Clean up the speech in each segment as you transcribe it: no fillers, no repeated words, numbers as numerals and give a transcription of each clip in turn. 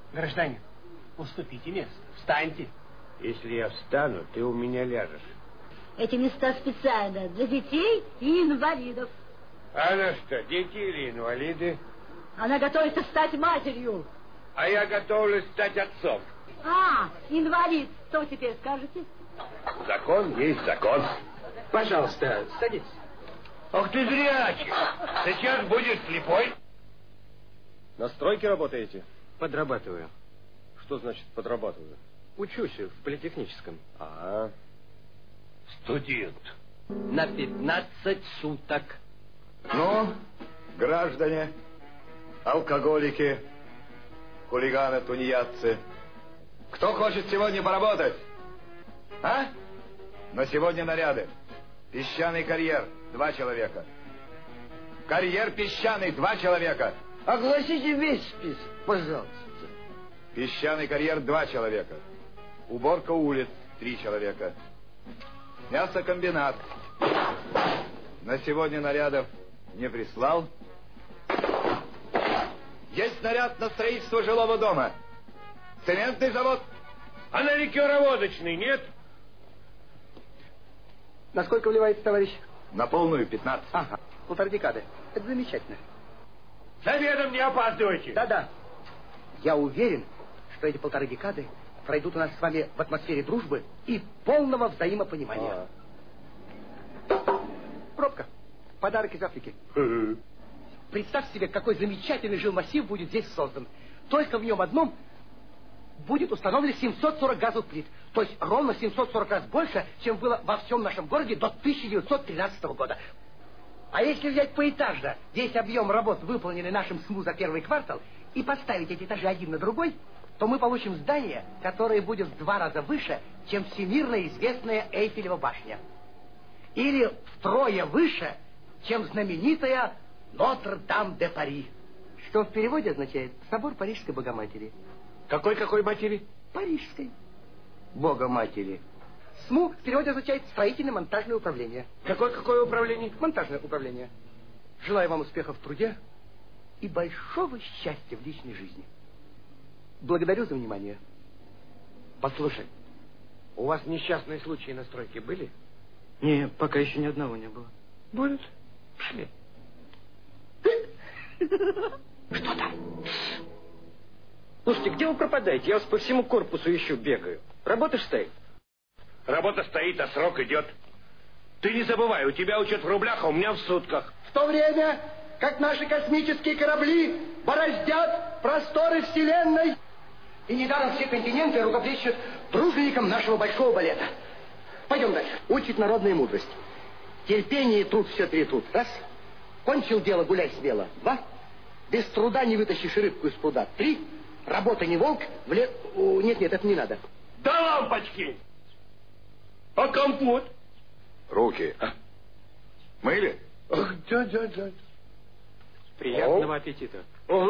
Гражданин, уступите место. Встаньте. Если я встану, ты у меня ляжешь. Эти места специально для детей и инвалидов. А она что, дети или инвалиды? Она готовится стать матерью. А я готовлюсь стать отцом. А, инвалид. Что теперь скажете? Закон есть закон. Пожалуйста, садитесь. Ах ты зрячий. Сейчас будешь слепой. На стройке работаете? Подрабатываю. Что значит подрабатываю? Учусь в политехническом. А, Студент. На 15 суток. Ну, граждане, алкоголики, хулиганы, тунеядцы, кто хочет сегодня поработать? А? На сегодня наряды. Песчаный карьер, 2 человека. Карьер песчаный, 2 человека. Огласите весь список, пожалуйста. Песчаный карьер, 2 человека. Уборка улиц, 3 человека. Мясокомбинат. На сегодня нарядов не прислал. Есть наряд на строительство жилого дома. Цементный завод. А на ликероводочный нет? Насколько вливается, товарищ? На полную 15. Ага, 1,5 декады. Это замечательно. С обедом не опаздывайте. Да-да. Я уверен, что эти 1,5 декады пройдут у нас с вами в атмосфере дружбы и полного взаимопонимания. Пробка. Подарок из Африки. Представь себе, какой замечательный жилмассив будет здесь создан. Только в нем одном будет установлено 740 газовых плит. То есть ровно 740 раз больше, чем было во всем нашем городе до 1913 года. А если взять поэтажно весь объем работ, выполненный нашим СМУ за первый квартал, и поставить эти этажи один на другой, то мы получим здание, которое будет в 2 раза выше, чем всемирно известная Эйфелева башня. Или втрое выше, чем знаменитая Нотр-Дам-де-Пари. Что в переводе означает «Собор Парижской Богоматери». Какой матери? Парижской Богоматери. СМУ в переводе означает «Строительно-монтажное управление». Какое управление? Монтажное управление. Желаю вам успехов в труде и большого счастья в личной жизни. Благодарю за внимание. Послушай, у вас несчастные случаи на стройке были? Не, пока еще ни одного не было. Будут. Пошли. Что там? Слушайте, где вы пропадаете? Я вас по всему корпусу ищу, бегаю. Работа стоит? Работа стоит, а срок идет. Ты не забывай, у тебя учет в рублях, а у меня в сутках. В то время, как наши космические корабли бороздят просторы Вселенной, и недаром все континенты рукоплещут дружинникам нашего большого балета. Пойдем дальше. Учит народная мудрость. Терпение и труд все перетрут. Раз. Кончил дело, гуляй смело. 2. Без труда не вытащишь рыбку из пруда. 3. Работа не волк, Нет, это не надо. Да лампочки! А компот? Руки. Мыли? Ах, да. Приятного аппетита.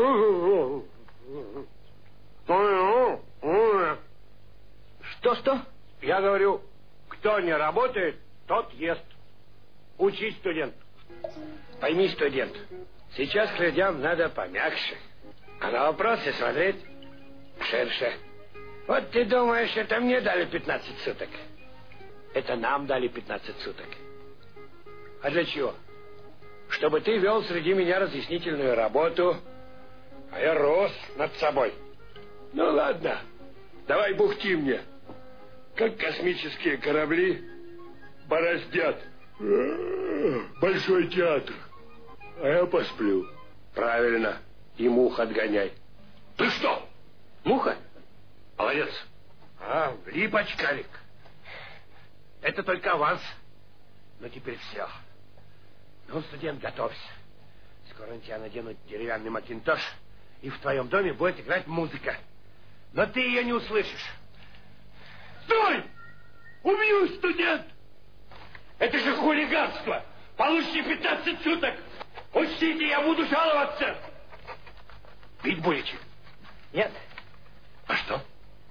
Что? Я говорю, кто не работает, тот ест. Учись, студент. Пойми, студент, сейчас к людям надо помягче, а на вопросы смотреть ширше. Вот ты думаешь, это мне дали 15 суток. Это нам дали 15 суток. А для чего? Чтобы ты вел среди меня разъяснительную работу, а я рос над собой. Ну ладно, давай бухти мне. Как космические корабли бороздят Большой театр. А я посплю. Правильно. И мух отгоняй. Ты что? Муха? Молодец. Влип, очкарик. Это только аванс. Но теперь все. Ну, студент, готовься. Скоро на тебя наденут деревянный макинтош, и в твоем доме будет играть музыка. Но ты ее не услышишь. Стой! Убью, студент! Это же хулиганство! Получите 15 суток! Учтите, я буду жаловаться! Пить будете? Нет. А что?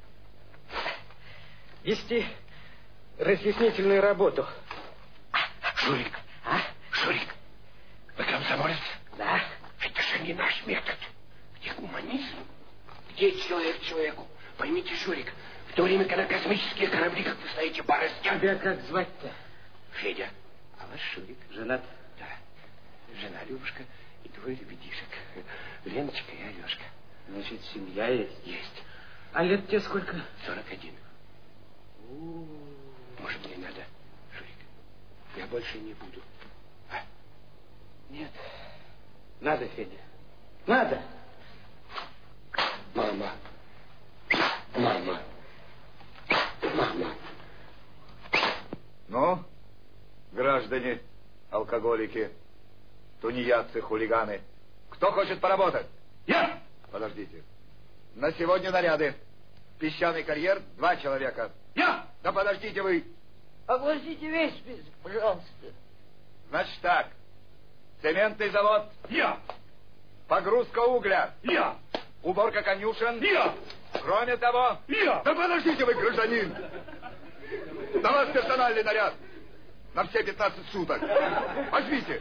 Вести разъяснительную работу. Шурик. Шурик, вы комсомолец? Да. Это же не наш метод. Где гуманизм, где человек человеку. Поймите, Шурик, в то время, когда космические корабли, как вы знаете, бороздят... Тебя как звать-то? Федя. А ваш Шурик? Женат? Да. Жена Любушка и 2 ребятишек. Леночка и Алешка. Значит, семья есть? Есть. А лет тебе сколько? 41. Может, мне надо, Шурик? Я больше не буду. А? Нет. Надо, Федя. Надо. Мама. Мама. Мама. Ну, граждане, алкоголики, тунеядцы, хулиганы, кто хочет поработать? Я! Подождите. На сегодня наряды. Песчаный карьер 2 человека. Я! Да подождите вы. Огласите весь список, пожалуйста. Значит так. Цементный завод. Я! Погрузка угля. Я! Уборка конюшен. Я! Кроме того... Я! Да подождите вы, гражданин. На вас персональный наряд. На все 15 суток. Возьмите.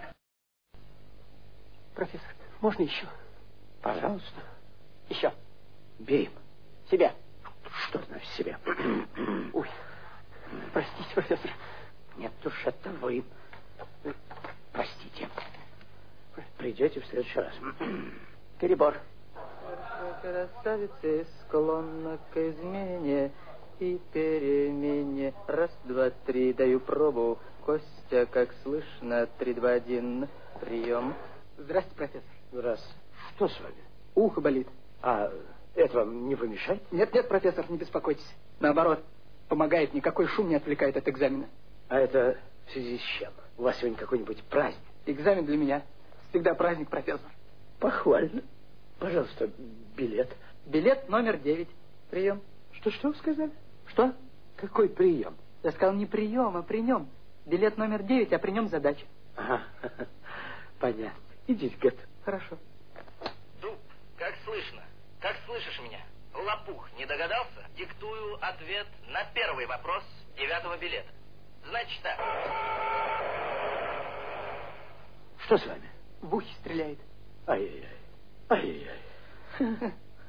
Профессор, можно еще? Пожалуйста. Еще. Бей. Себя. Что значит себя? Ой, простите, профессор. Нет уж, это вы. Простите. Придете в следующий раз. Перебор. Красавица склонна к измене и перемене. 1, 2, 3, даю пробу. Костя, как слышно, 3, 2, 1, прием. Здравствуйте, профессор. Раз. Что с вами? Ухо болит. А это вам не помешает? Нет, профессор, не беспокойтесь. Наоборот, помогает, никакой шум не отвлекает от экзамена. А это в связи с чем? У вас сегодня какой-нибудь праздник? Экзамен для меня всегда праздник, профессор. Похвально. Пожалуйста, билет. Билет номер 9. Прием. Что вы сказали? Что? Какой прием? Я сказал не прием, а при нем. Билет номер 9, а при нем задача. Ага, понятно. Идите, Гет. Хорошо. Дуб, как слышно? Как слышишь меня? Лопух, не догадался? Диктую ответ на первый вопрос 9-го билета. Значит так. Что с вами? В ухе стреляет. Ай-яй-яй. Ай-яй-яй.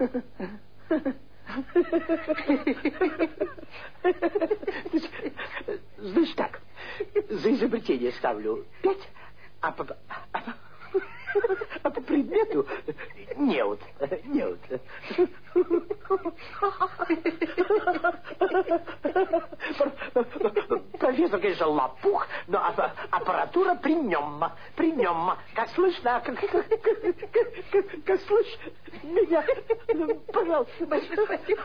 Значит так, за изобретение ставлю 5, а по предмету неуд. Профессор, конечно, лопух, но аппаратура при нем. Как слышно, как слышно меня, пожалуйста. Большое спасибо.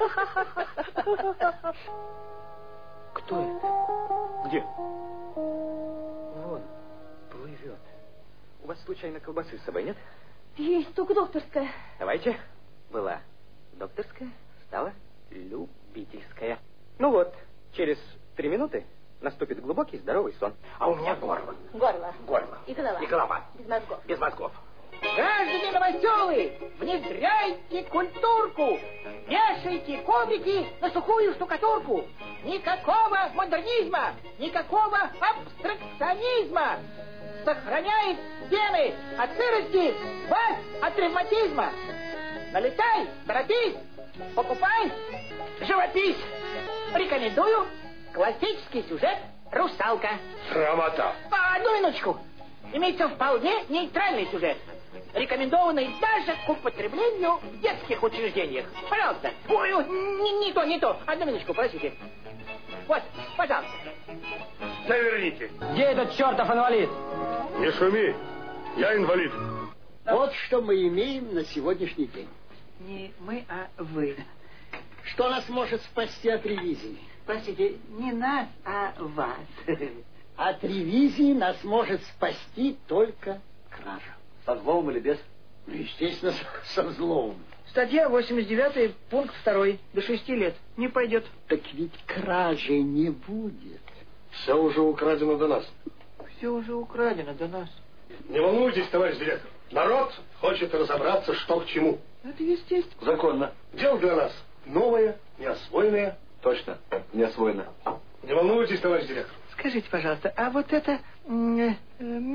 Кто это? Где? Вон, плывет. У вас случайно колбасы с собой нет? Есть только докторская. Давайте. Была докторская, стала любительская. Ну вот, через 3 минуты наступит глубокий здоровый сон. А у меня горло. Горло. И голова. Без мозгов. Без мозгов. Граждане новоселы, внедряйте культурку, вешайте коврики на сухую штукатурку. Никакого модернизма, никакого абстракционизма. Сохраняет стены от сырости, вас от ревматизма. Налетай, торопись, покупай, живопись. Рекомендую классический сюжет «Русалка». Срамота. Одну минуточку. Имеется вполне нейтральный сюжет, рекомендованный даже к употреблению в детских учреждениях. Пожалуйста. Ой, не то. Одну минуточку, простите. Вот, пожалуйста. Да верните. Где этот чертов инвалид? Не шуми. Я инвалид. Вот что мы имеем на сегодняшний день. Не мы, а вы. Что нас может спасти от ревизии? Простите, не нас, а вас. От ревизии нас может спасти только кража. Со взломом или без? Ну, естественно, со взломом. Статья 89, пункт 2. До 6 лет. Не пойдет. Так ведь кражи не будет. Все уже украдено до нас. Все уже украдено до нас. Не волнуйтесь, товарищ директор. Народ хочет разобраться, что к чему. Это естественно. Законно. Дело для нас новое, неосвоенное. Точно, неосвоенное. Не волнуйтесь, товарищ директор. Скажите, пожалуйста, а вот это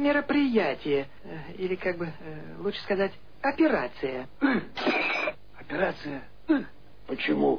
мероприятие, или как бы лучше сказать, операция. Операция. Почему?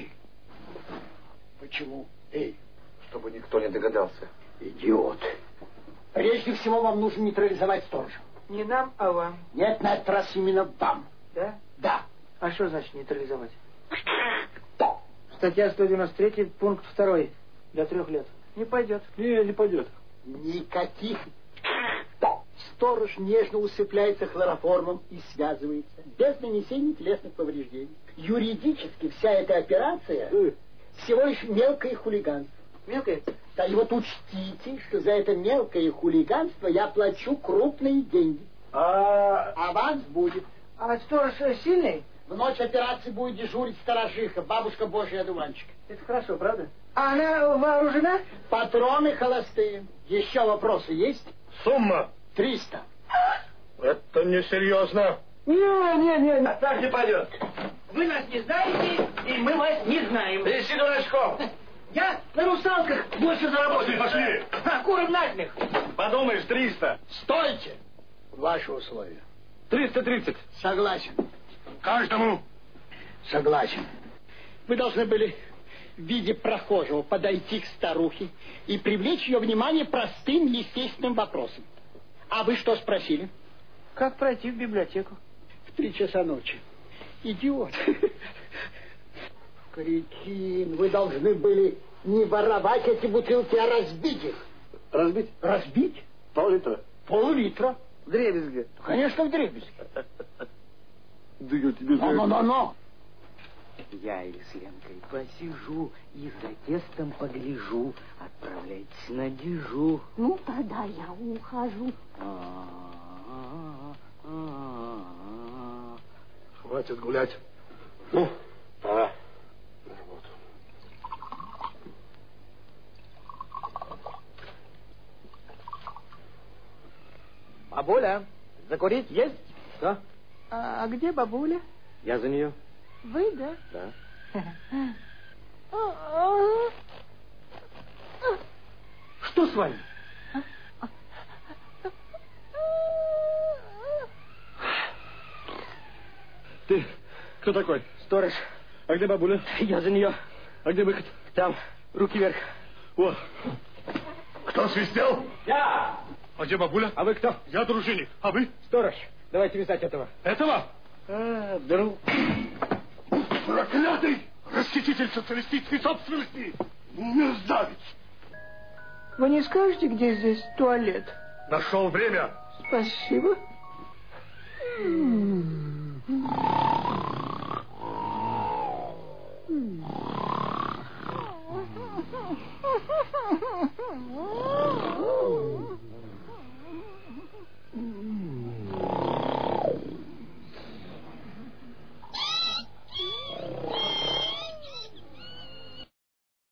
Почему? Чтобы никто не догадался. Идиот. Прежде всего вам нужно нейтрализовать сторожа. Не нам, а вам. Нет, на этот раз именно вам. Да? Да. А что значит нейтрализовать? Статья 193, пункт 2. До 3 лет. Не пойдет. Не пойдет. Никаких. Сторож нежно усыпляется хлороформом и связывается, без нанесения телесных повреждений. Юридически вся эта операция всего лишь мелкое хулиганство. Мелкое? Да, и вот учтите, что за это мелкое хулиганство я плачу крупные деньги. Аванс будет. А сторож сильный? В ночь операции будет дежурить сторожиха, бабушка Божий одуванчик. Это хорошо, правда? А она вооружена? Патроны холостые. Еще вопросы есть? Сумма 300. Это несерьезно. Не. Так не пойдет. Вы нас не знаете, и мы вас не знаем. Тряси дурачком. Я на русалках больше заработаю. Пошли. А курам насмех. Подумаешь, 300. Стойте! Ваши условия. 330. Согласен. Каждому. Согласен. Вы должны были в виде прохожего подойти к старухе и привлечь ее внимание простым естественным вопросом. А вы что спросили? Как пройти в библиотеку? В 3 часа ночи. Идиот. Кретин, вы должны были не воровать эти бутылки, а разбить их. Разбить? Разбить? Пол-литра. Пол-литра. Вдребезги. Конечно, вдребезги. Да я тебе... Но. Я и с Ленкой посижу и за тестом погляжу. Отправляйтесь на дежу. Ну, тогда я ухожу. Хватит гулять. Ну, пора на работу. Бабуля, закурить есть? Да. А где бабуля? Я за нее. Вы, да? Да. Что с вами? Ты кто такой? Сторож, А где бабуля? я за нее. А где выход? Там, руки вверх. О. Кто свистел? Я! А где бабуля? А вы кто? Я дружинник. А вы? Сторож, давайте вязать этого. Этого? Друг. Проклятый! Расхититель социалистической собственности! Мерзавец! Вы не скажете, где здесь туалет? Нашел время. Спасибо.